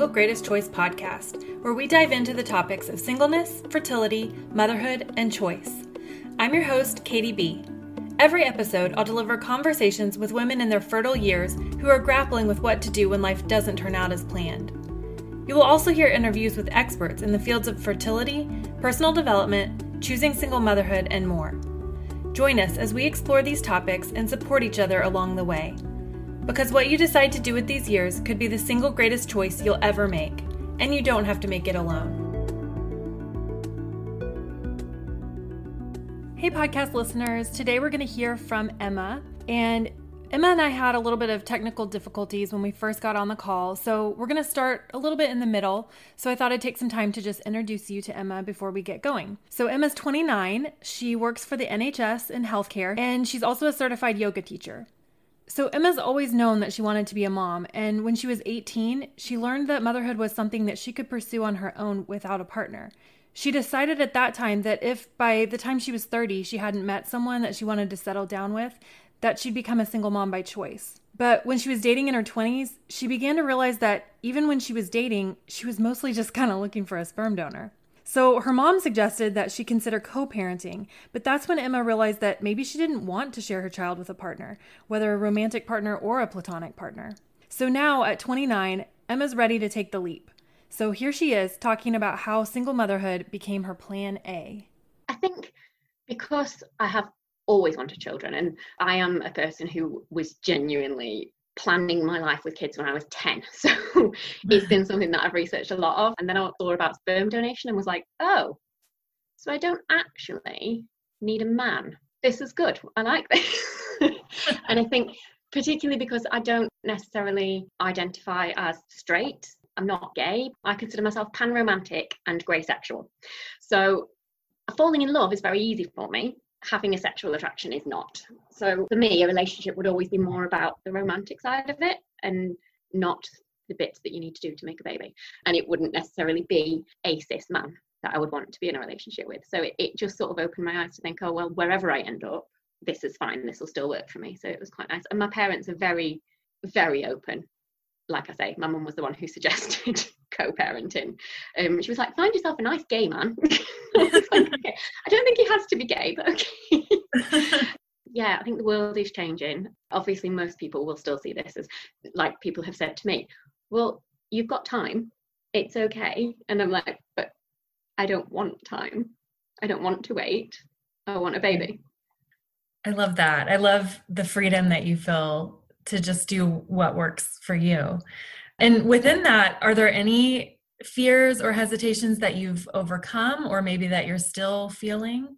Single Greatest Choice podcast, where we dive into the topics of singleness, fertility, motherhood, and choice. I'm your host, Katie B. Every episode, I'll deliver conversations with women in their fertile years who are grappling with what to do when life doesn't turn out as planned. You will also hear interviews with experts in the fields of fertility, personal development, choosing single motherhood, and more. Join us as we explore these topics and support each other along the way. Because what you decide to do with these years could be the single greatest choice you'll ever make, and you don't have to make it alone. Hey podcast listeners, today we're going to hear from Emma, and Emma and I had a little bit of technical difficulties when we first got on the call, so we're going to start a little bit in the middle, so I thought I'd take some time to just introduce you to Emma before we get going. So Emma's 29, she works for the NHS in healthcare, and she's also a certified yoga teacher. So Emma's always known that she wanted to be a mom, and when she was 18, she learned that motherhood was something that she could pursue on her own without a partner. She decided at that time that if by the time she was 30, she hadn't met someone that she wanted to settle down with, that she'd become a single mom by choice. But when she was dating in her 20s, she began to realize that even when she was dating, she was mostly just kind of looking for a sperm donor. So her mom suggested that she consider co-parenting, but that's when Emma realized that maybe she didn't want to share her child with a partner, whether a romantic partner or a platonic partner. So now at 29, Emma's ready to take the leap. So here she is talking about how single motherhood became her plan A. I think because I have always wanted children, and I am a person who was genuinely planning my life with kids when I was 10. So it's been something that I've researched a lot of. And then I thought about sperm donation and was like, oh, so I don't actually need a man. This is good. I like this. And I think particularly because I don't necessarily identify as straight. I'm not gay. I consider myself pan-romantic and grey sexual. So falling in love is very easy for me. Having a sexual attraction is not. So for me, a relationship would always be more about the romantic side of it and not the bits that you need to do to make a baby. And it wouldn't necessarily be a cis man that I would want to be in a relationship with. So it just sort of opened my eyes to think, oh, well, wherever I end up, this is fine. This will still work for me. So it was quite nice. And my parents are very, very open. Like I say, my mum was the one who suggested co-parenting. She was like, find yourself a nice gay man. I was like, okay. I don't think he has to be gay, but okay. Yeah, I think the world is changing. Obviously, most people will still see this as, like people have said to me, well, you've got time. It's okay. And I'm like, but I don't want time. I don't want to wait. I want a baby. I love that. I love the freedom that you feel to just do what works for you. And within that, are there any fears or hesitations that you've overcome or maybe that you're still feeling?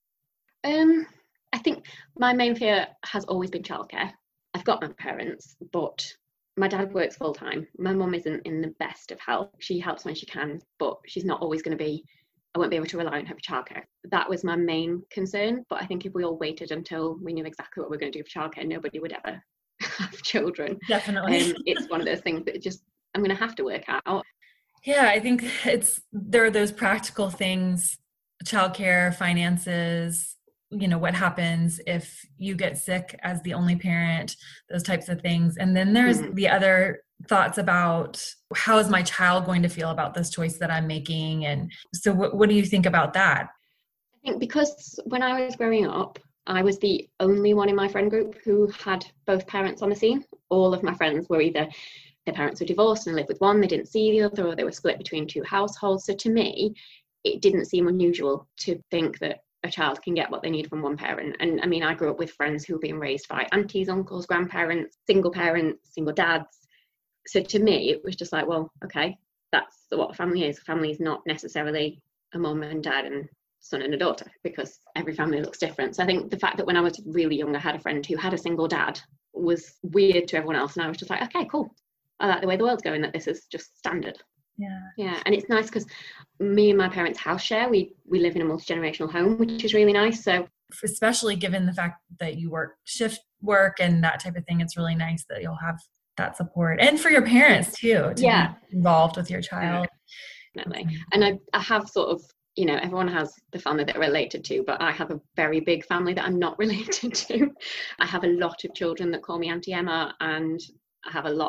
I think my main fear has always been childcare. I've got my parents, but my dad works full time. My mum isn't in the best of health. She helps when she can, but she's not always going to be, I won't be able to rely on her for childcare. That was my main concern. But I think if we all waited until we knew exactly what we were going to do for childcare, nobody would ever have children. Definitely. It's one of those things that just I'm going to have to work out. Yeah, I think there are those practical things, childcare, finances, what happens if you get sick as the only parent, those types of things. And then there's the other thoughts about how is my child going to feel about this choice that I'm making? And so what do you think about that? I think because when I was growing up, I was the only one in my friend group who had both parents on the scene. All of my friends were either their parents were divorced and lived with one, they didn't see the other, or they were split between two households. So to me, it didn't seem unusual to think that a child can get what they need from one parent. And I mean, I grew up with friends who were being raised by aunties, uncles, grandparents, single dads. So to me, it was just like, well, okay, that's what a family is. A family is not necessarily a mum and dad and son and a daughter, because every family looks different. So I think the fact that when I was really young, I had a friend who had a single dad was weird to everyone else. And I was just like, okay, cool. I like the way the world's going, that this is just standard. Yeah. And it's nice because me and my parents house share. We live in a multi-generational home, which is really nice. So especially given the fact that you work shift work and that type of thing, it's really nice that you'll have that support. And for your parents too, to be involved with your child. Definitely. And I have sort of, everyone has the family that they're related to, but I have a very big family that I'm not related to. I have a lot of children that call me Auntie Emma, and I have a lot of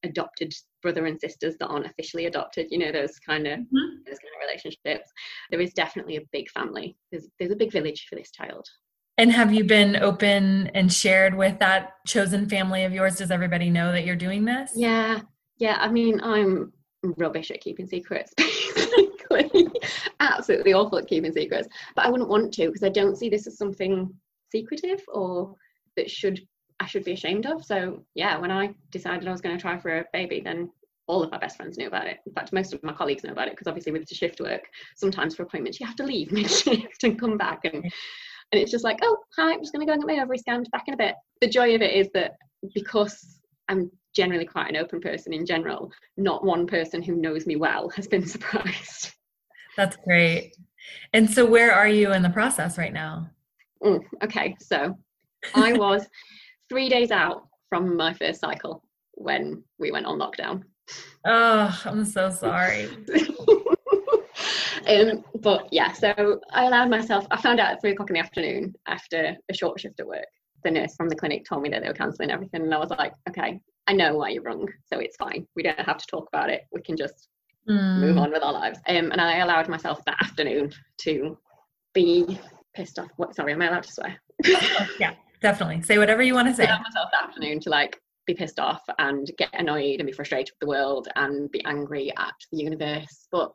adopted brother and sisters that aren't officially adopted, you know, those kind of relationships. There is definitely a big family. There's a big village for this child. And have you been open and shared with that chosen family of yours? Does everybody know that you're doing this? Yeah. I mean, I'm rubbish at keeping secrets, basically. Absolutely awful at keeping secrets. But I wouldn't want to, because I don't see this as something secretive or that I should be ashamed of. So yeah, when I decided I was going to try for a baby, then all of my best friends knew about it. In fact, most of my colleagues know about it, because obviously with the shift work, sometimes for appointments you have to leave mid-shift and come back, and it's just like, oh hi, I'm just going to go and get my ovary scanned, back in a bit. The joy of it is that because I'm generally quite an open person in general, not one person who knows me well has been surprised. That's great. And so where are you in the process right now? Okay, so I was 3 days out from my first cycle when we went on lockdown. Oh, I'm so sorry. But yeah, so I found out at 3 o'clock in the afternoon after a short shift at work. The nurse from the clinic told me that they were cancelling everything, and I was like, okay, I know why you're wrong, so it's fine. We don't have to talk about it. We can just move on with our lives. And I allowed myself that afternoon to be pissed off. Sorry, am I allowed to swear? Yeah, definitely. Say whatever you want to say. I allowed myself that afternoon to like be pissed off and get annoyed and be frustrated with the world and be angry at the universe. But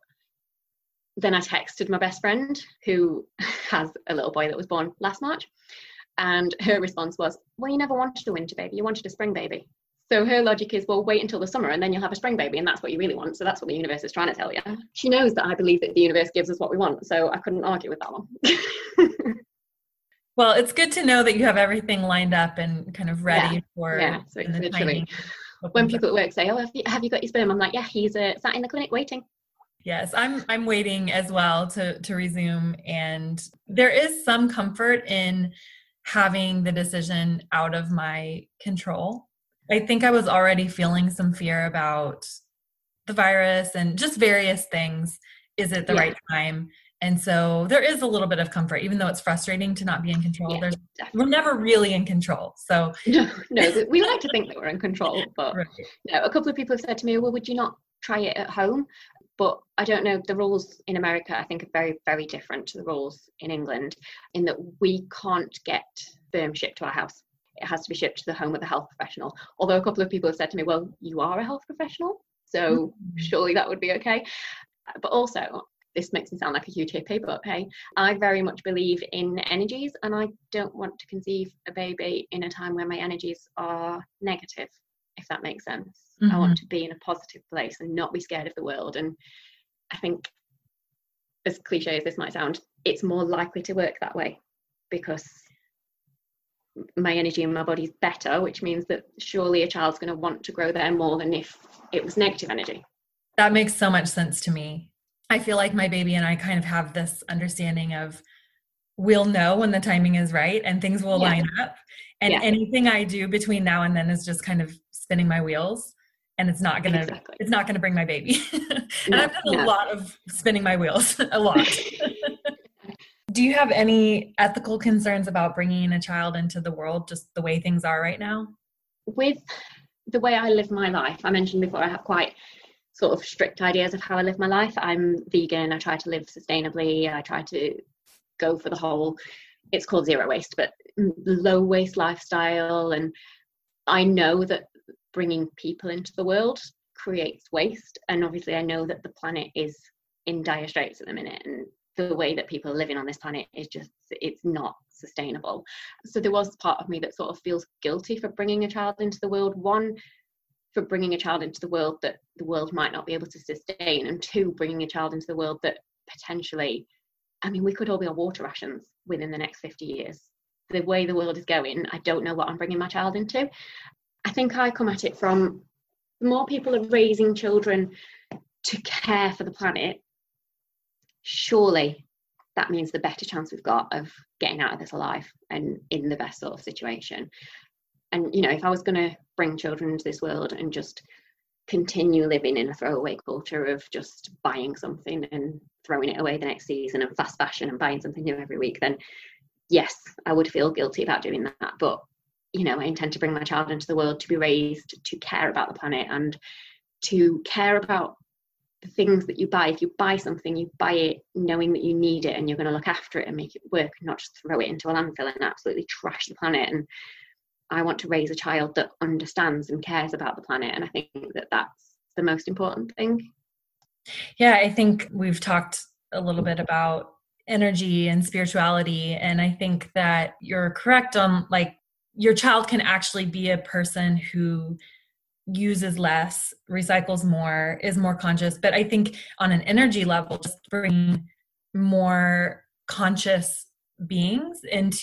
then I texted my best friend, who has a little boy that was born last March, and her response was, well, you never wanted a winter baby, you wanted a spring baby. So her logic is, well, wait until the summer and then you'll have a spring baby, and that's what you really want. So that's what the universe is trying to tell you. She knows that I believe that the universe gives us what we want, so I couldn't argue with that one. Well, it's good to know that you have everything lined up and kind of ready for. Yeah, so it's literally, when people at work say, oh, have you got your sperm? I'm like, yeah, he's sat in the clinic waiting. Yes, I'm waiting as well to resume. And there is some comfort in having the decision out of my control. I think I was already feeling some fear about the virus and just various things. Is it the right time? And so there is a little bit of comfort, even though it's frustrating to not be in control. We're never really in control. So no, we like to think that we're in control, but right. No, a couple of people have said to me, well, would you not try it at home? But I don't know, the rules in America, I think, are very, very different to the rules in England, in that we can't get sperm shipped to our house. It has to be shipped to the home of the health professional. Although a couple of people have said to me, well, you are a health professional, so surely that would be okay. But also, this makes me sound like a huge hippie, but hey, I very much believe in energies, and I don't want to conceive a baby in a time where my energies are negative, if that makes sense. Mm-hmm. I want to be in a positive place and not be scared of the world. And I think, as cliche as this might sound, it's more likely to work that way because my energy in my body is better, which means that surely a child's going to want to grow there more than if it was negative energy. That makes so much sense to me. I feel like my baby and I kind of have this understanding of we'll know when the timing is right and things will line up. And anything I do between now and then is just kind of spinning my wheels, and it's not gonna bring my baby. And I've done a lot of spinning my wheels, a lot. Do you have any ethical concerns about bringing a child into the world, just the way things are right now? With the way I live my life, I mentioned before, I have quite sort of strict ideas of how I live my life. I'm vegan. I try to live sustainably. I try to go for the whole, it's called zero waste, but low waste lifestyle. And I know that bringing people into the world creates waste. And obviously I know that the planet is in dire straits at the minute. And the way that people are living on this planet is just, it's not sustainable. So there was part of me that sort of feels guilty for bringing a child into the world. One, for bringing a child into the world that the world might not be able to sustain, and two, bringing a child into the world that potentially, I mean, we could all be on water rations within the next 50 years. The way the world is going, I don't know what I'm bringing my child into. I think I come at it from, the more people are raising children to care for the planet, surely that means the better chance we've got of getting out of this alive and in the best sort of situation. And, you know, if I was going to bring children into this world and just continue living in a throwaway culture of just buying something and throwing it away the next season and fast fashion and buying something new every week, then yes, I would feel guilty about doing that. But I intend to bring my child into the world to be raised to care about the planet and to care about the things that you buy. If you buy something, you buy it knowing that you need it and you're going to look after it and make it work, and not just throw it into a landfill and absolutely trash the planet. And I want to raise a child that understands and cares about the planet. And I think that that's the most important thing. Yeah, I think we've talked a little bit about energy and spirituality. And I think that you're correct on, like, your child can actually be a person who uses less, recycles more, is more conscious. But I think on an energy level, just bring more conscious beings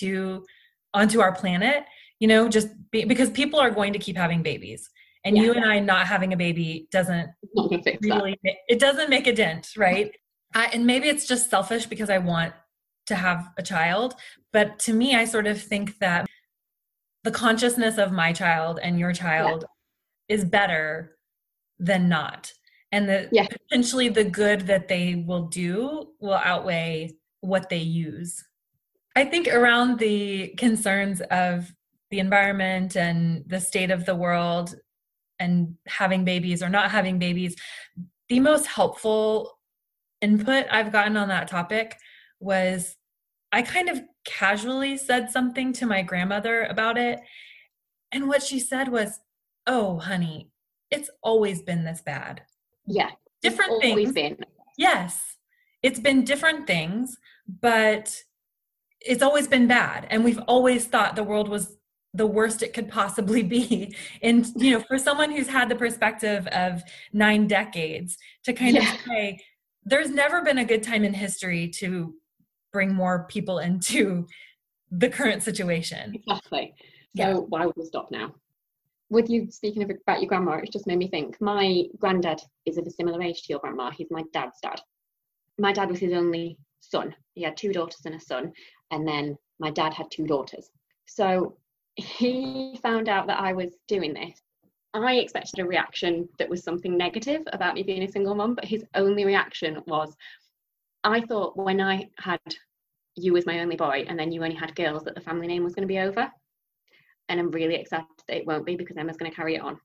onto our planet, because people are going to keep having babies. And you and I not having a baby doesn't really, it doesn't make a dent, right? And maybe it's just selfish because I want to have a child. But to me, I sort of think that the consciousness of my child and your child is better than not. And that potentially the good that they will do will outweigh what they use. I think around the concerns of the environment and the state of the world and having babies or not having babies, the most helpful input I've gotten on that topic was I kind of casually said something to my grandmother about it. And what she said was, "Oh, honey, it's always been this bad." Yeah. Different things. Yes. It's been different things, but it's always been bad. And we've always thought the world was the worst it could possibly be. And, for someone who's had the perspective of 9 decades to kind of say, there's never been a good time in history to bring more people into the current situation. Exactly. So why would we stop now? With you speaking about your grandma, it just made me think. My granddad is of a similar age to your grandma. He's my dad's dad. My dad was his only son. He had 2 daughters and a son. And then my dad had 2 daughters. So he found out that I was doing this. I expected a reaction that was something negative about me being a single mum, but his only reaction was, I thought when I had you as my only boy and then you only had girls that the family name was going to be over. And I'm really excited that it won't be, because Emma's going to carry it on.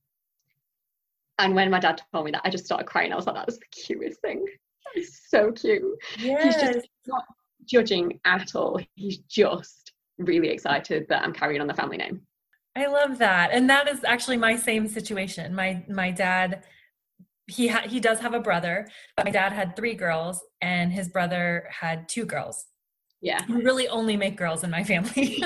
And when my dad told me that, I just started crying. I was like, that was the cutest thing. It's so cute. Yes. He's just not judging at all. He's just really excited that I'm carrying on the family name. I love that. And that is actually my same situation. My dad, he does have a brother, but my dad had 3 girls and his brother had 2 girls. Yeah. We really only make girls in my family.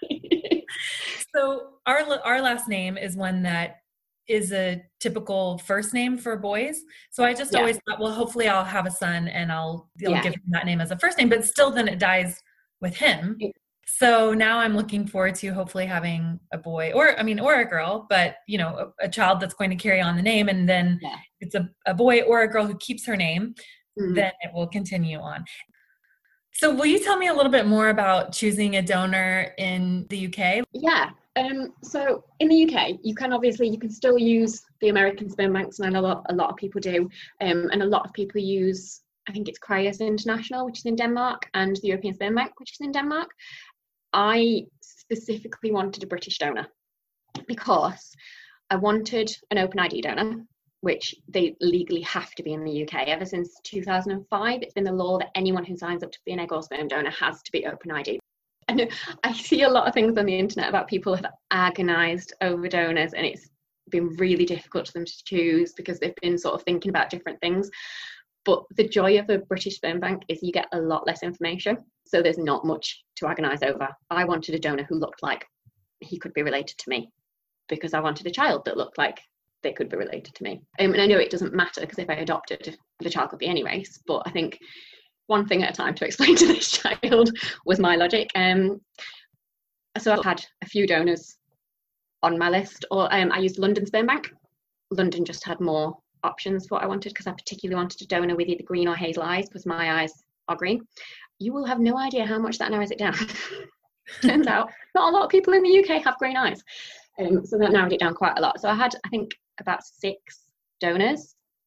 So our last name is one that is a typical first name for boys. So I just always thought, well, hopefully I'll have a son and I'll give him that name as a first name, but still then it dies with him. So now I'm looking forward to hopefully having a boy or a girl, but a child that's going to carry on the name. And then it's a boy or a girl who keeps her name, then it will continue on. So will you tell me a little bit more about choosing a donor in the UK? Yeah. So in the UK, you can still use the American sperm banks, and I know a lot of people do. And a lot of people use, I think it's Cryos International, which is in Denmark, and the European Sperm Bank, which is in Denmark. I specifically wanted a British donor because I wanted an open ID donor, which they legally have to be in the UK. Ever since 2005, it's been the law that anyone who signs up to be an egg or sperm donor has to be open ID. And I see a lot of things on the internet about people who have agonized over donors, and it's been really difficult for them to choose because they've been sort of thinking about different things. But the joy of a British sperm bank is you get a lot less information, so there's not much to agonize over. I wanted a donor who looked like he could be related to me because I wanted a child that looked like they could be related to me. And I know it doesn't matter because if I adopted, the child could be any race, but I think one thing at a time to explain to this child was my logic. So I've had a few donors on my list, or I used London Sperm Bank. London just had more options for what I wanted because I particularly wanted a donor with either green or hazel eyes because my eyes are green. You will have no idea how much that narrows it down. Turns out not a lot of people in the UK have green eyes. So that narrowed it down quite a lot. So I had, I think, about 6 donors.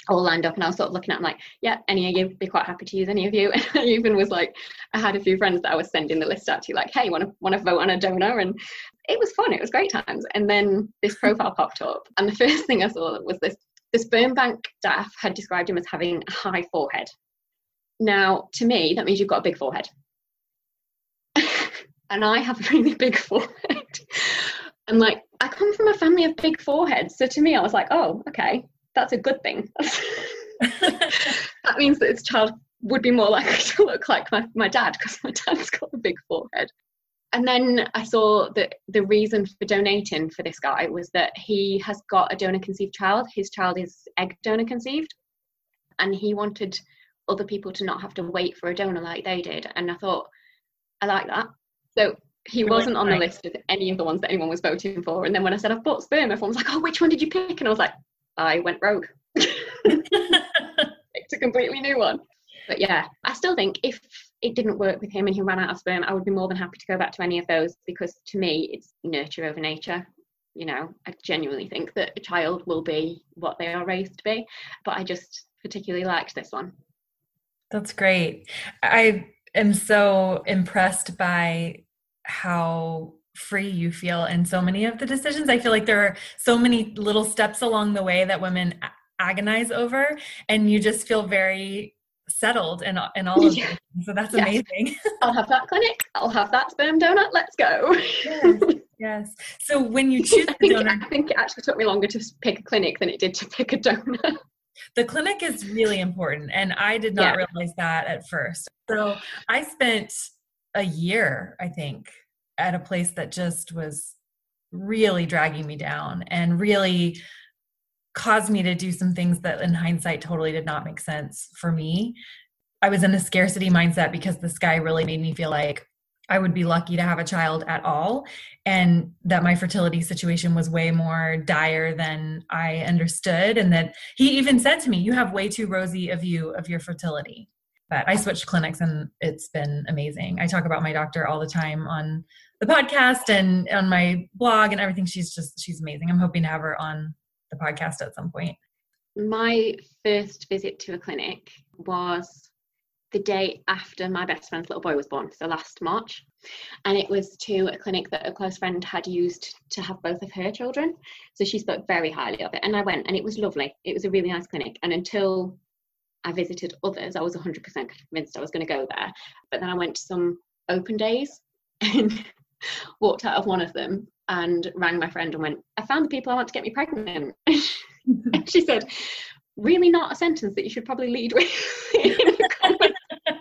all lined up, and I was sort of looking at them like, yeah, any of you, be quite happy to use any of you. And I even was like, I had a few friends that I was sending the list out to, like, hey, want to vote on a donor? And it was fun, it was great times. And then this profile popped up, and the first thing I saw was this. The sperm bank staff had described him as having a high forehead. Now, to me, that means you've got a big forehead. And I have a really big forehead. And like, I come from a family of big foreheads. So to me, I was like, oh, okay, that's a good thing. That means that this child would be more likely to look like my dad, because my dad's got a big forehead. And then I saw that the reason for donating for this guy was that he has got a donor conceived child. His child is egg donor conceived, and he wanted other people to not have to wait for a donor like they did. And I thought, I like that. So he wasn't on the list of any of the ones that anyone was voting for. And then when I said I've bought sperm, everyone was like, oh, which one did you pick? And I was like, I went rogue. Picked a completely new one. But yeah, I still think if it didn't work with him and he ran out of sperm, I would be more than happy to go back to any of those, because to me, it's nurture over nature. You know, I genuinely think that a child will be what they are raised to be. But I just particularly liked this one. That's great. I am so impressed by how free you feel in so many of the decisions. I feel like there are so many little steps along the way that women agonize over, and you just feel very settled in all of it. So that's amazing. I'll have that clinic. I'll have that sperm donor. Let's go. Yes. So when you choose a donor, I think it actually took me longer to pick a clinic than it did to pick a donor. The clinic is really important, and I did not realize that at first. So I spent a year, I think, at a place that just was really dragging me down and really caused me to do some things that in hindsight totally did not make sense for me. I was in a scarcity mindset because this guy really made me feel like I would be lucky to have a child at all, and that my fertility situation was way more dire than I understood. And that he even said to me, you have way too rosy a view of your fertility. But I switched clinics and it's been amazing. I talk about my doctor all the time on the podcast and on my blog and everything. She's amazing. I'm hoping to have her on the podcast at some point. My first visit to a clinic was the day after my best friend's little boy was born, so last March. And it was to a clinic that a close friend had used to have both of her children. So she spoke very highly of it. And I went, and it was lovely. It was a really nice clinic. And until I visited others, I was 100% convinced I was going to go there. But then I went to some open days and walked out of one of them and rang my friend and went, I found the people I want to get me pregnant. And she said, really not a sentence that you should probably lead with in a conversation.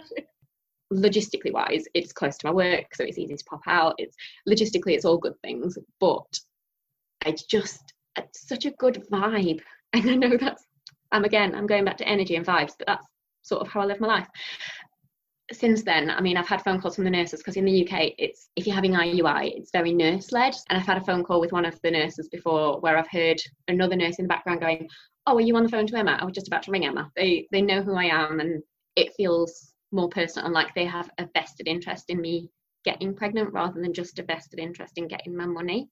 Logistically wise, it's close to my work, so it's easy to pop out. It's all good things, but it's such a good vibe. And I know I'm going back to energy and vibes, but that's sort of how I live my life. Since then, I mean, I've had phone calls from the nurses, because in the UK, if you're having IUI, it's very nurse-led. And I've had a phone call with one of the nurses before where I've heard another nurse in the background going, oh, are you on the phone to Emma? I was just about to ring Emma. They know who I am, and it feels more personal, and like they have a vested interest in me getting pregnant rather than just a vested interest in getting my money.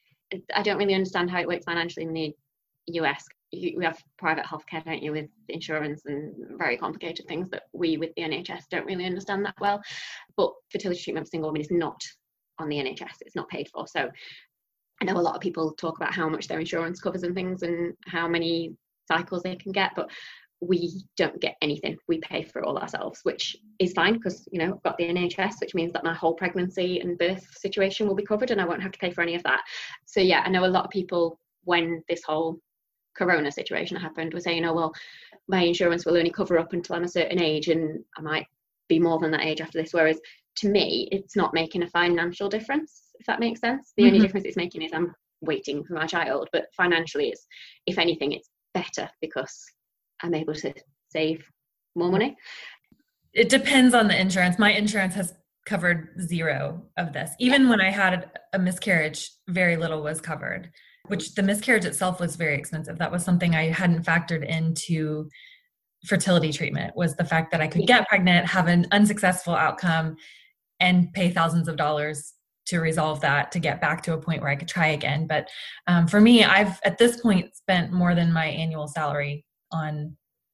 I don't really understand how it works financially in the US. We have private healthcare, don't you, with insurance and very complicated things that we with the NHS don't really understand that well. But fertility treatment for single women is not on the NHS. It's not paid for. So I know a lot of people talk about how much their insurance covers and things and how many cycles they can get, but we don't get anything. We pay for it all ourselves, which is fine because, you know, I've got the NHS, which means that my whole pregnancy and birth situation will be covered and I won't have to pay for any of that. So yeah, I know a lot of people, when this whole corona situation happened, were saying, oh, well, my insurance will only cover up until I'm a certain age and I might be more than that age after this. Whereas to me, it's not making a financial difference, if that makes sense. The only difference it's making is I'm waiting for my child, but financially it's, if anything, it's better because I'm able to save more money. It depends on the insurance. My insurance has covered zero of this. Even when I had a miscarriage, very little was covered, which the miscarriage itself was very expensive. That was something I hadn't factored into fertility treatment, was the fact that I could get pregnant, have an unsuccessful outcome, and pay thousands of dollars to resolve that, to get back to a point where I could try again. But for me, I've at this point spent more than my annual salary on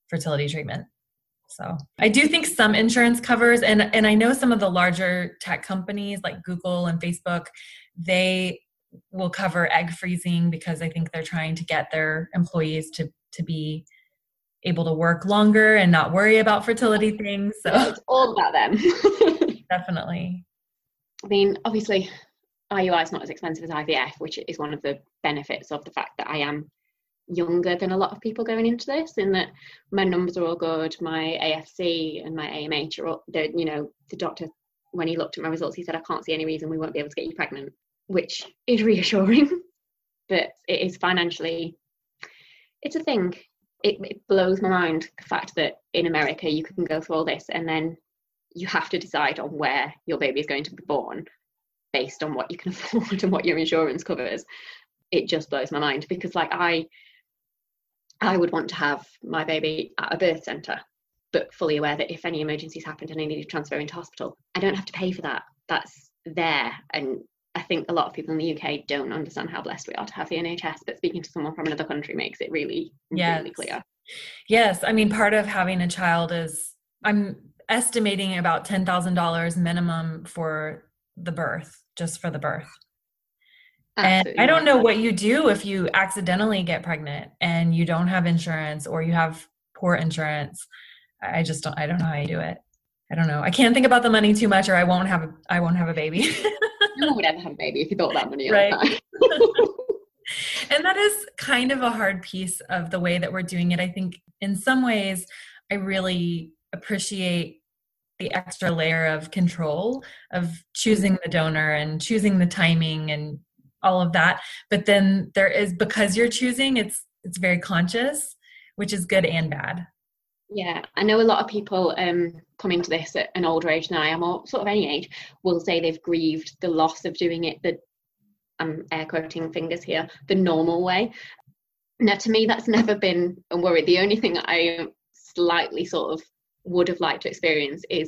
fertility treatment. So I do think some insurance covers, and I know some of the larger tech companies like Google and Facebook, they will cover egg freezing because I think they're trying to get their employees to be able to work longer and not worry about fertility things. So yeah, it's all about them. Definitely. I mean, obviously, IUI is not as expensive as IVF, which is one of the benefits of the fact that I am younger than a lot of people going into this, in that my numbers are all good. My AFC and my AMH are all, the doctor, when he looked at my results, he said, I can't see any reason we won't be able to get you pregnant, which is reassuring. But it is financially, it's a thing. It blows my mind, the fact that in America you can go through all this and then you have to decide on where your baby is going to be born based on what you can afford and what your insurance covers. It just blows my mind, because like I would want to have my baby at a birth centre, but fully aware that if any emergencies happened and I needed to transfer into hospital, I don't have to pay for that. That's there. And I think a lot of people in the UK don't understand how blessed we are to have the NHS, but speaking to someone from another country makes it really, really clear. Yes. I mean, part of having a child is, I'm estimating about $10,000 minimum for the birth, just for the birth. Absolutely. And I don't know what you do if you accidentally get pregnant and you don't have insurance, or you have poor insurance. I don't know how you do it. I don't know. I can't think about the money too much, or I won't have a baby. No one would ever have a baby if you thought that money right. all the time. And that is kind of a hard piece of the way that we're doing it. I think in some ways I really appreciate the extra layer of control of choosing the donor and choosing the timing and all of that. But then there is, because you're choosing, it's very conscious, which is good and bad. Yeah, I know a lot of people coming to this at an older age than I am, or sort of any age, will say they've grieved the loss of doing it, I'm air quoting fingers here, the normal way. Now, to me, that's never been a worry. The only thing that I slightly sort of would have liked to experience is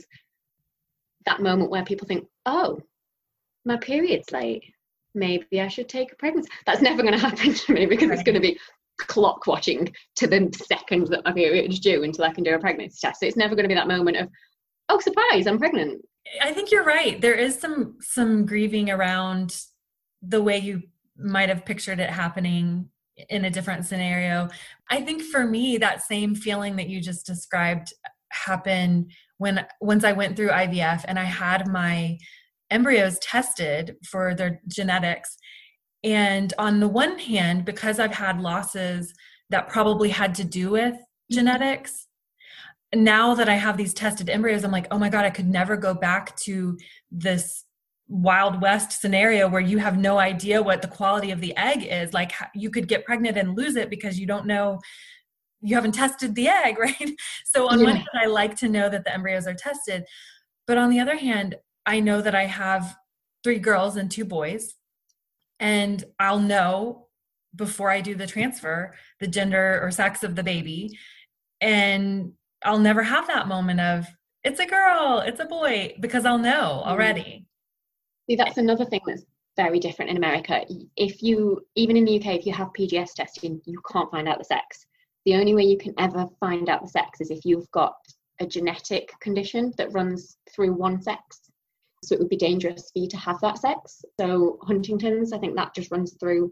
that moment where people think, oh, my period's late, maybe I should take a pregnancy. That's never going to happen to me, because it's going to be clock watching to the second that my period is due until I can do a pregnancy test. So it's never going to be that moment of, oh, surprise, I'm pregnant. I think you're right. There is some grieving around the way you might have pictured it happening in a different scenario. I think for me, that same feeling that you just described happened once I went through IVF and I had my embryos tested for their genetics. And on the one hand, because I've had losses that probably had to do with genetics, now that I have these tested embryos, I'm like, oh my God, I could never go back to this Wild West scenario where you have no idea what the quality of the egg is. Like, you could get pregnant and lose it because you don't know, you haven't tested the egg, right? So on one hand, I like to know that the embryos are tested. But on the other hand, I know that I have 3 girls and 2 boys. And I'll know before I do the transfer the gender or sex of the baby. And I'll never have that moment of, it's a girl, it's a boy, because I'll know already. See, that's another thing that's very different in America. Even in the UK, if you have PGS testing, you can't find out the sex. The only way you can ever find out the sex is if you've got a genetic condition that runs through one sex. So it would be dangerous for you to have that sex. So Huntington's, I think that just runs through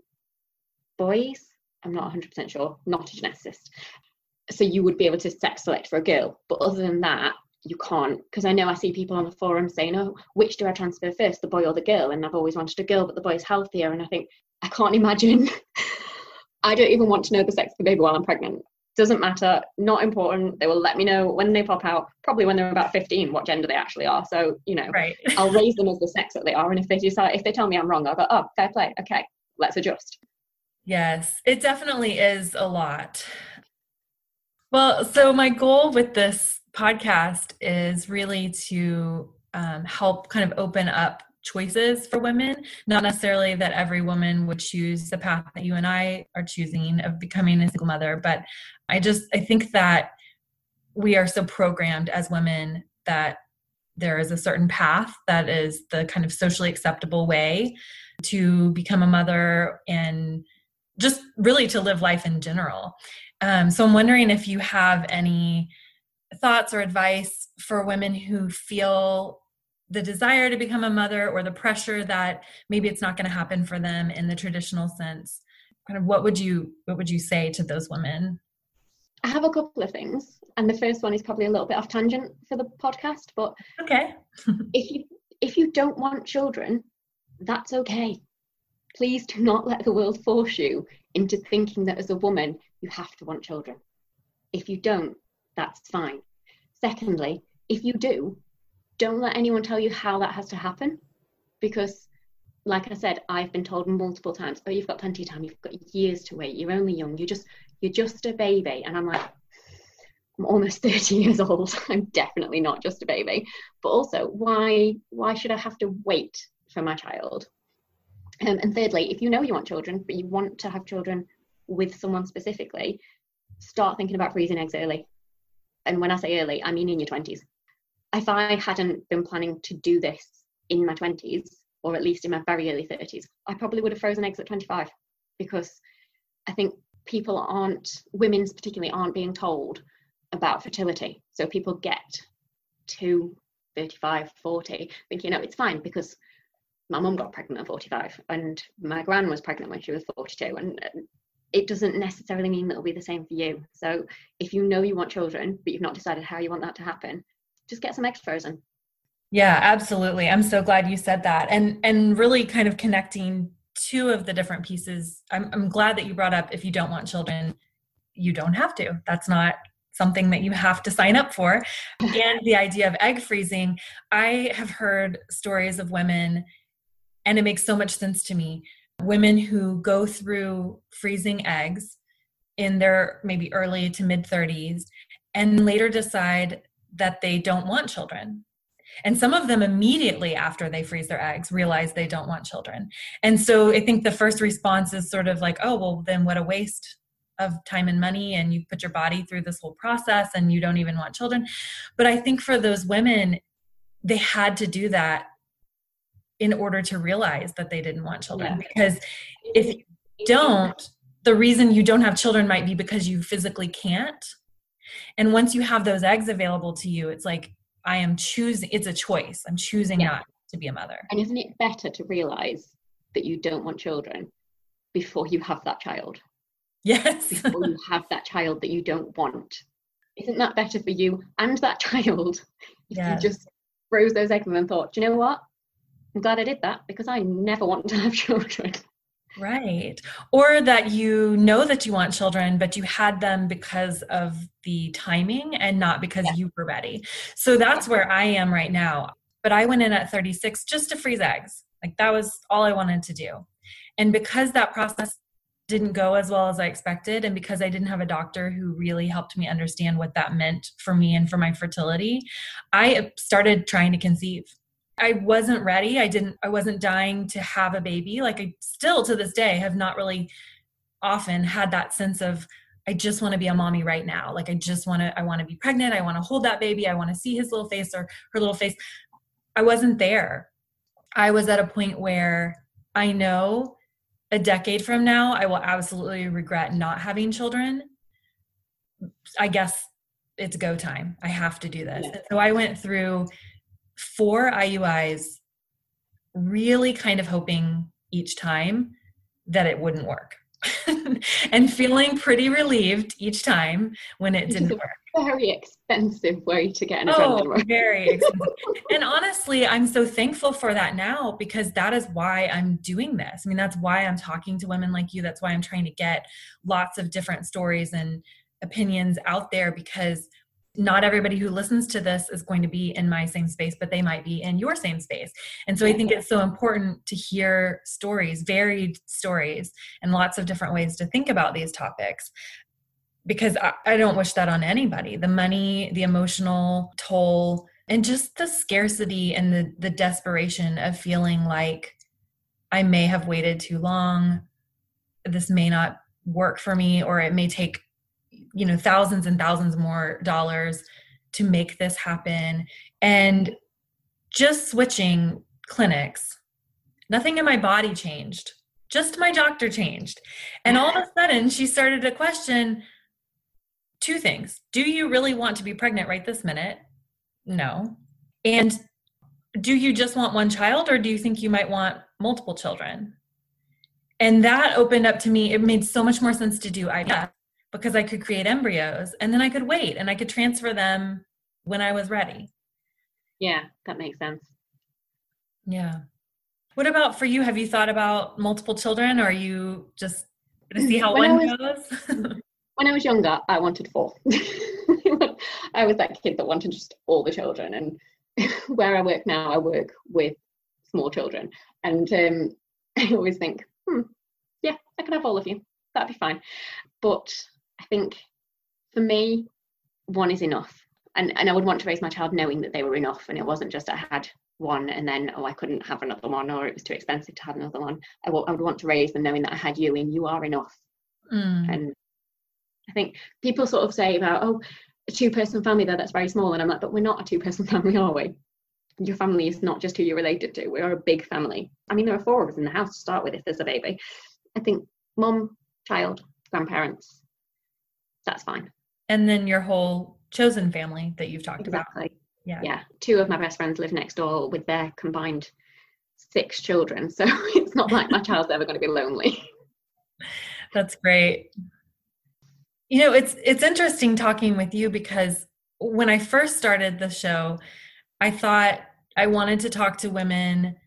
boys. I'm not 100% sure, not a geneticist. So you would be able to sex select for a girl. But other than that, you can't. Because I know I see people on the forum saying, oh, which do I transfer first, the boy or the girl? And I've always wanted a girl, but the boy's healthier. And I think, I can't imagine. I don't even want to know the sex of the baby while I'm pregnant. Doesn't matter, not important. They will let me know when they pop out, probably when they're about 15, what gender they actually are. So, right. I'll raise them as the sex that they are. And if they tell me I'm wrong, I'll go, oh, fair play. Okay, let's adjust. Yes, it definitely is a lot. Well, so my goal with this podcast is really to help kind of open up choices for women, not necessarily that every woman would choose the path that you and I are choosing of becoming a single mother, but I think that we are so programmed as women that there is a certain path that is the kind of socially acceptable way to become a mother and just really to live life in general. So I'm wondering if you have any thoughts or advice for women who feel the desire to become a mother or the pressure that maybe it's not going to happen for them in the traditional sense. Kind of what would you say to those women? I have a couple of things, and the first one is probably a little bit off tangent for the podcast, but okay. if you don't want children, that's okay. Please do not let the world force you into thinking that as a woman you have to want children. If you don't, that's fine. Secondly, if you do, don't let anyone tell you how that has to happen, because like I said, I've been told multiple times, oh, you've got plenty of time, you've got years to wait, you're only young, you're just a baby. And I'm like, I'm almost 30 years old. I'm definitely not just a baby. But also, why should I have to wait for my child? And thirdly, if you know you want children, but you want to have children with someone specifically, start thinking about freezing eggs early. And when I say early, I mean in your 20s. If I hadn't been planning to do this in my 20s, or at least in my very early 30s, I probably would have frozen eggs at 25, because I think women particularly aren't being told about fertility. So people get to 35, 40 thinking, no, it's fine, because my mum got pregnant at 45 and my gran was pregnant when she was 42, and it doesn't necessarily mean that it'll be the same for you. So if you know you want children but you've not decided how you want that to happen, just get some eggs frozen. Yeah, absolutely. I'm so glad you said that. And really kind of connecting two of the different pieces. I'm glad that you brought up, if you don't want children, you don't have to. That's not something that you have to sign up for. And the idea of egg freezing, I have heard stories of women, and it makes so much sense to me, women who go through freezing eggs in their maybe early to mid 30s and later decide that they don't want children. And some of them immediately after they freeze their eggs realize they don't want children. And so I think the first response is sort of like, oh, well, then what a waste of time and money. And you put your body through this whole process and you don't even want children. But I think for those women, they had to do that in order to realize that they didn't want children. Yeah. Because if you don't, the reason you don't have children might be because you physically can't. And once you have those eggs available to you, it's like, I am choosing, it's a choice. I'm choosing not to be a mother. And isn't it better to realize that you don't want children before you have that child? Yes. Before you have that child that you don't want. Isn't that better for you and that child if you just froze those eggs and then thought, do you know what? I'm glad I did that, because I never want to have children. Right. Or that you know that you want children, but you had them because of the timing and not because you were ready. So that's where I am right now. But I went in at 36 just to freeze eggs. Like that was all I wanted to do. And because that process didn't go as well as I expected, and because I didn't have a doctor who really helped me understand what that meant for me and for my fertility, I started trying to conceive. I wasn't ready. I wasn't dying to have a baby. Like I still to this day have not really often had that sense of, I just want to be a mommy right now. Like I want to be pregnant. I want to hold that baby. I want to see his little face or her little face. I wasn't there. I was at a point where I know a decade from now, I will absolutely regret not having children. I guess it's go time. I have to do this. Yeah. So I went through 4 IUIs, really kind of hoping each time that it wouldn't work and feeling pretty relieved each time when it didn't work. Very expensive way to get an adrenaline rush. Very expensive. And honestly, I'm so thankful for that now, because that is why I'm doing this. I mean, that's why I'm talking to women like you. That's why I'm trying to get lots of different stories and opinions out there, because not everybody who listens to this is going to be in my same space, but they might be in your same space. And so I think it's so important to hear stories, varied stories, and lots of different ways to think about these topics, because I don't wish that on anybody. The money, the emotional toll, and just the scarcity and the desperation of feeling like I may have waited too long. This may not work for me, or it may take thousands and thousands more dollars to make this happen. And just switching clinics, nothing in my body changed, just my doctor changed. And all of a sudden she started to question, two things. Do you really want to be pregnant right this minute? No. And do you just want one child, or do you think you might want multiple children? And that opened up to me. It made so much more sense to do IVF because I could create embryos and then I could wait and I could transfer them when I was ready. Yeah, that makes sense. Yeah. What about for you? Have you thought about multiple children, or are you just going to see how one goes? When I was younger, I wanted 4. I was that kid that wanted just all the children. And where I work now, I work with small children. And I always think, yeah, I could have all of you. That'd be fine. But I think for me, 1 is enough. And I would want to raise my child knowing that they were enough. And it wasn't just I had 1 and then, I couldn't have another one, or it was too expensive to have another one. I would want to raise them knowing that I had you and you are enough. And I think people sort of say about, a 2-person family there, that's very small. And I'm like, but we're not a 2-person family, are we? Your family is not just who you're related to. We are a big family. I mean, there are 4 of us in the house to start with if there's a baby. I think mum, child, grandparents, that's fine. And then your whole chosen family that you've talked about. Yeah. 2 of my best friends live next door with their combined 6 children. So it's not like my child's ever going to be lonely. That's great. You know, it's interesting talking with you because when I first started the show, I thought I wanted to talk to women.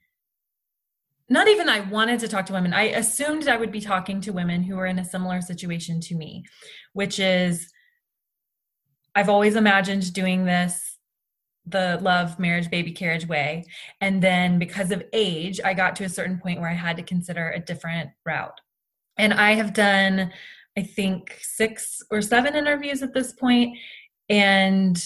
Not even I wanted to talk to women. I assumed I would be talking to women who were in a similar situation to me, which is I've always imagined doing this the love, marriage, baby carriage way. And then because of age, I got to a certain point where I had to consider a different route. And I have done, I think, 6 or 7 interviews at this point. And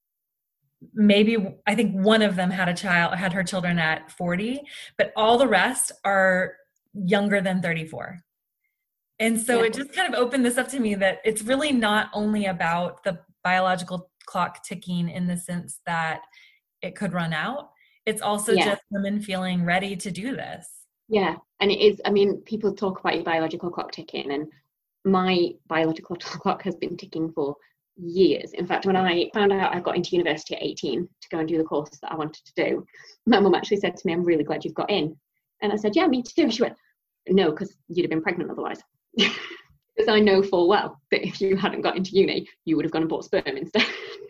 maybe, I think one of them had her children at 40, but all the rest are younger than 34. And so it just kind of opened this up to me that it's really not only about the biological clock ticking in the sense that it could run out. It's also just women feeling ready to do this. Yeah. And it is, I mean, people talk about your biological clock ticking, and my biological clock has been ticking for years. In fact, when I found out I got into university at 18 to go and do the course that I wanted to do, my mum actually said to me, "I'm really glad you've got in." And I said, "Yeah, me too." She went, "No, because you'd have been pregnant otherwise." Because I know full well that if you hadn't got into uni, you would have gone and bought sperm instead.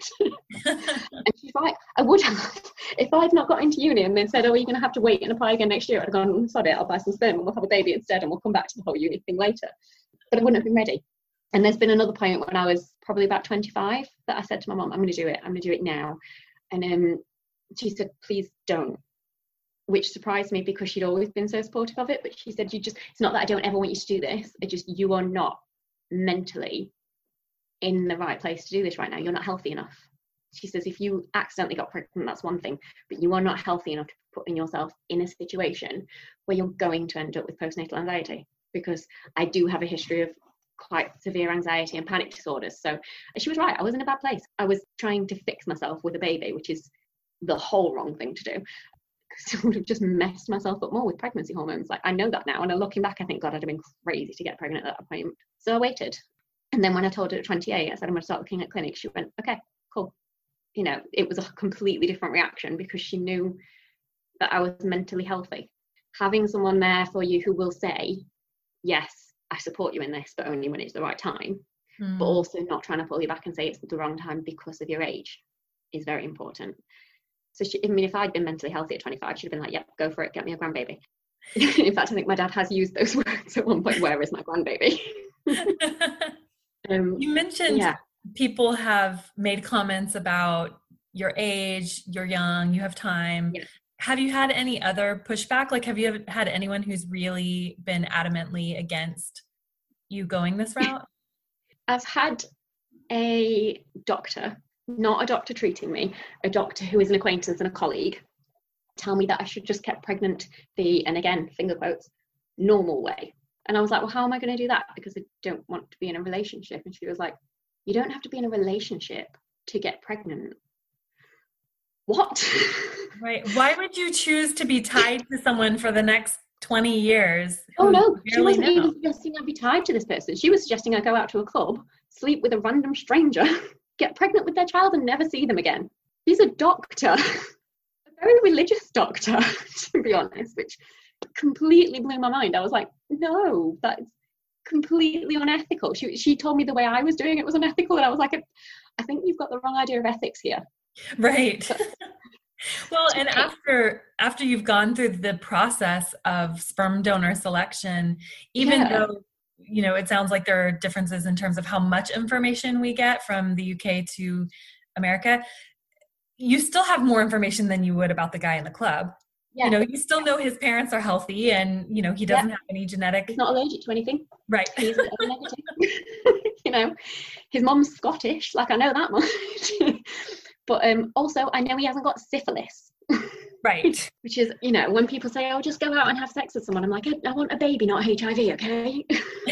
And she's like, "I would have. If I'd not got into uni and then said, you're going to have to wait and apply again next year, I'd have gone, sorry, I'll buy some sperm and we'll have a baby instead and we'll come back to the whole uni thing later." But I wouldn't have been ready. And there's been another point when I was probably about 25 that I said to my mum, "I'm going to do it. I'm going to do it now." And she said, "Please don't," which surprised me because she'd always been so supportive of it. But she said, it's not that I don't ever want you to do this. It's just you are not mentally in the right place to do this right now. You're not healthy enough. She says, if you accidentally got pregnant, that's one thing, but you are not healthy enough to put yourself in a situation where you're going to end up with postnatal anxiety, because I do have a history of quite severe anxiety and panic disorders. So she was right. I was in a bad place. I was trying to fix myself with a baby, which is the whole wrong thing to do. I would have just messed myself up more with pregnancy hormones. Like, I know that now, and looking back, I think, God, I'd have been crazy to get pregnant at that point. So I waited. And then when I told her at 28, I said, "I'm going to start looking at clinics," she went, "Okay, cool." You know, it was a completely different reaction because she knew that I was mentally healthy. Having someone there for you who will say, "Yes, I support you in this, but only when it's the right time," but also not trying to pull you back and say it's the wrong time because of your age, is very important. So if I'd been mentally healthy at 25, she'd have been like, "Yep, go for it, get me a grandbaby." In fact, I think my dad has used those words at one point, "Where is my grandbaby?" You mentioned people have made comments about your age, you're young, you have time. Yeah. Have you had any other pushback? Like, have you had anyone who's really been adamantly against you going this route? I've had a doctor, not a doctor treating me, a doctor who is an acquaintance and a colleague, tell me that I should just get pregnant the, and again, finger quotes, normal way. And I was like, well, how am I going to do that? Because I don't want to be in a relationship. And she was like, "You don't have to be in a relationship to get pregnant." What? Right. Why would you choose to be tied to someone for the next 20 years? Oh, no. She wasn't even suggesting I'd be tied to this person. She was suggesting I go out to a club, sleep with a random stranger, get pregnant with their child and never see them again. He's a doctor, a very religious doctor, to be honest, which completely blew my mind. I was like, no, that's completely unethical. She told me the way I was doing it was unethical, and I was like, I think you've got the wrong idea of ethics here. Right. Well, and after you've gone through the process of sperm donor selection, even though, you know, it sounds like there are differences in terms of how much information we get from the UK to America, you still have more information than you would about the guy in the club. You know, you still know his parents are healthy and, you know, he doesn't have any genetic. He's not allergic to anything. Right. He's negative. You know, his mom's Scottish, like I know that much. But also I know he hasn't got syphilis. Right. Which is, you know, when people say, oh, just go out and have sex with someone, I'm like, I want a baby, not HIV, okay?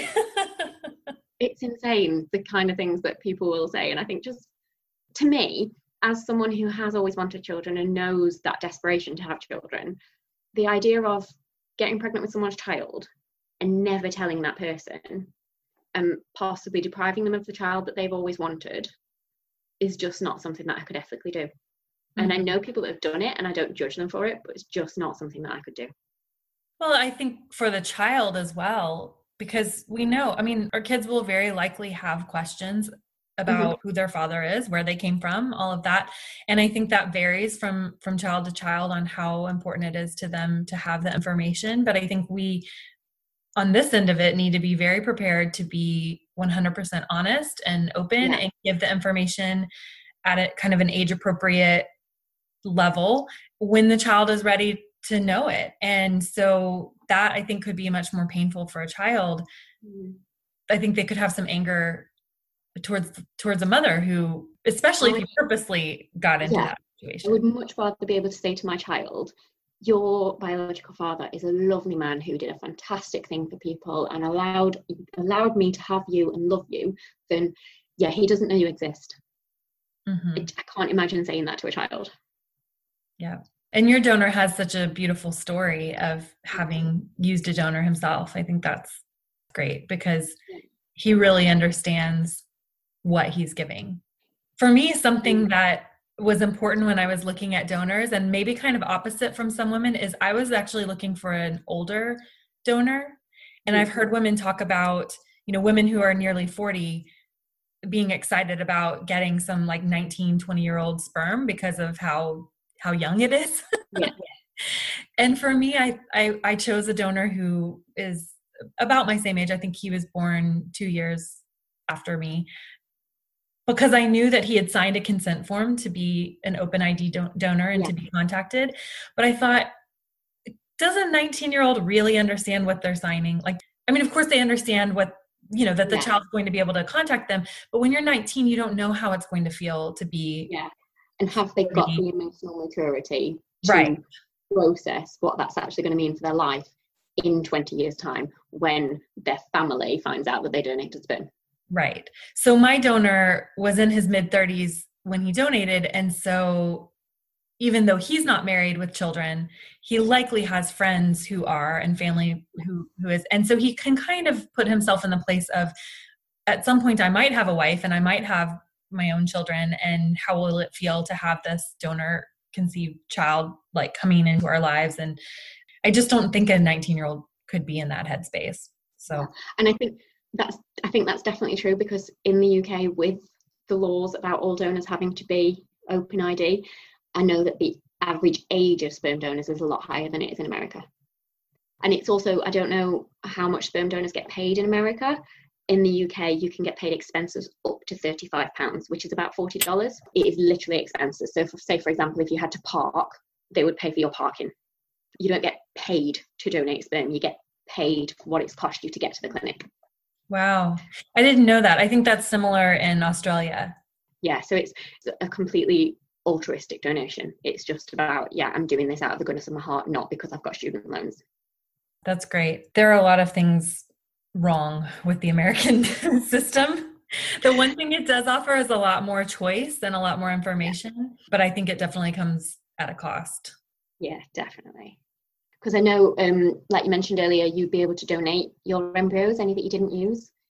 It's insane, the kind of things that people will say. And I think just, to me, as someone who has always wanted children and knows that desperation to have children, the idea of getting pregnant with someone's child and never telling that person and possibly depriving them of the child that they've always wanted is just not something that I could ethically do. And I know people that have done it and I don't judge them for it, but it's just not something that I could do. Well, I think for the child as well, because we know, I mean, our kids will very likely have questions about who their father is, where they came from, all of that. And I think that varies from child to child on how important it is to them to have the information. But I think we, on this end of it, need to be very prepared to be 100% honest and open and give the information at a kind of an age appropriate level when the child is ready to know it. And so that, I think, could be much more painful for a child. I think they could have some anger towards a mother who, especially if you purposely got into that situation. I would much rather be able to say to my child, your biological father is a lovely man who did a fantastic thing for people and allowed me to have you and love you, than, he doesn't know you exist. I can't imagine saying that to a child. Yeah. And your donor has such a beautiful story of having used a donor himself. I think that's great because he really understands what he's giving. For me, something that was important when I was looking at donors, and maybe kind of opposite from some women, is I was actually looking for an older donor. And I've heard women talk about, you know, women who are nearly 40 being excited about getting some like 19, 20-year-old sperm because of how young it is. And for me, I chose a donor who is about my same age. I think he was born 2 years after me, because I knew that he had signed a consent form to be an open ID donor and to be contacted. But I thought, does a 19-year-old really understand what they're signing? Like, I mean, of course they understand what, you know, that the child's going to be able to contact them. But when you're 19, you don't know how it's going to feel to be. And have they got the emotional maturity to process what that's actually going to mean for their life in 20 years' time when their family finds out that they donated sperm? Right. So my donor was in his mid-30s when he donated. And so even though he's not married with children, he likely has friends who are and family who is. And so he can kind of put himself in the place of, at some point I might have a wife and I might have my own children, and how will it feel to have this donor conceived child like coming into our lives? And I just don't think a 19-year-old could be in that headspace. So, and I think that's definitely true, because in the UK, with the laws about all donors having to be open ID, I know that the average age of sperm donors is a lot higher than it is in America. And it's also, I don't know how much sperm donors get paid in America. In the UK, you can get paid expenses up to £35, which is about $40. It is literally expenses. So for example, if you had to park, they would pay for your parking. You don't get paid to donate sperm. You get paid what it's cost you to get to the clinic. Wow. I didn't know that. I think that's similar in Australia. Yeah, so it's a completely altruistic donation. It's just about, I'm doing this out of the goodness of my heart, not because I've got student loans. That's great. There are a lot of things wrong with the American system. The one thing it does offer is a lot more choice and a lot more information, but I think it definitely comes at a cost. Yeah, definitely. Because I know, like you mentioned earlier, you'd be able to donate your embryos, any that you didn't use.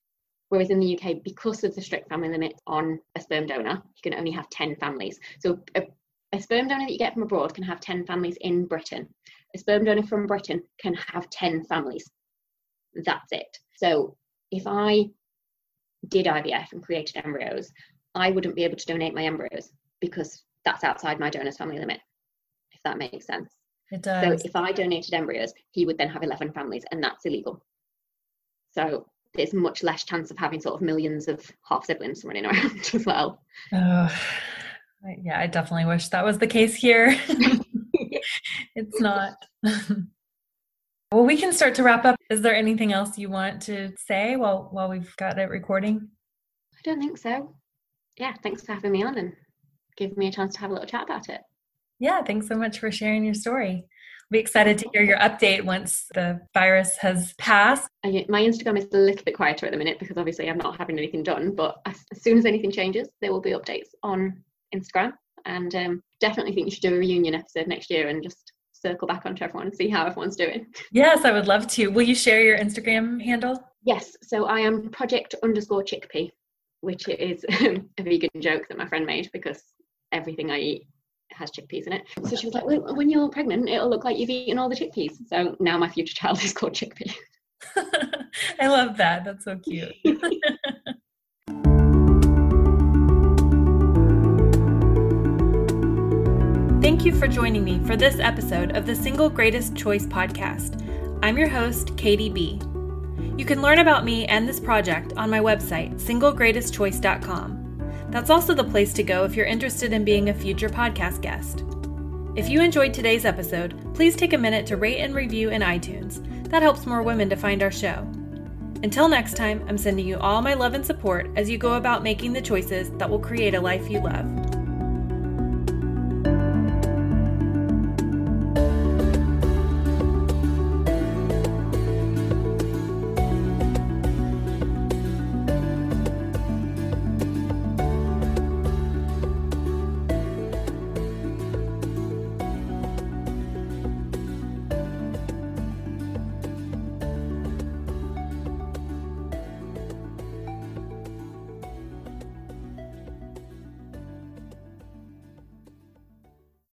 Whereas in the UK, because of the strict family limit on a sperm donor, you can only have 10 families. So a sperm donor that you get from abroad can have 10 families in Britain. A sperm donor from Britain can have 10 families. That's it. So if I did IVF and created embryos, I wouldn't be able to donate my embryos because that's outside my donor's family limit, if that makes sense. It does. So if I donated embryos, he would then have 11 families, and that's illegal. So there's much less chance of having sort of millions of half siblings running around as well. Oh, yeah, I definitely wish that was the case here. It's not. Well, we can start to wrap up. Is there anything else you want to say while we've got it recording? I don't think so. Yeah, thanks for having me on and giving me a chance to have a little chat about it. Yeah, thanks so much for sharing your story. I'll be excited to hear your update once the virus has passed. My Instagram is a little bit quieter at the minute because obviously I'm not having anything done, but as soon as anything changes, there will be updates on Instagram. And definitely think you should do a reunion episode next year and just circle back onto everyone and see how everyone's doing. Yes, I would love to. Will you share your Instagram handle? Yes, so I am project_chickpea, which is a vegan joke that my friend made because everything I eat has chickpeas in it. So she was like, well, when you're pregnant, it'll look like you've eaten all the chickpeas. So now my future child is called Chickpea. I love that. That's so cute. Thank you for joining me for this episode of the Single Greatest Choice podcast. I'm your host, Katie B. You can learn about me and this project on my website, singlegreatestchoice.com. That's also the place to go if you're interested in being a future podcast guest. If you enjoyed today's episode, please take a minute to rate and review in iTunes. That helps more women to find our show. Until next time, I'm sending you all my love and support as you go about making the choices that will create a life you love.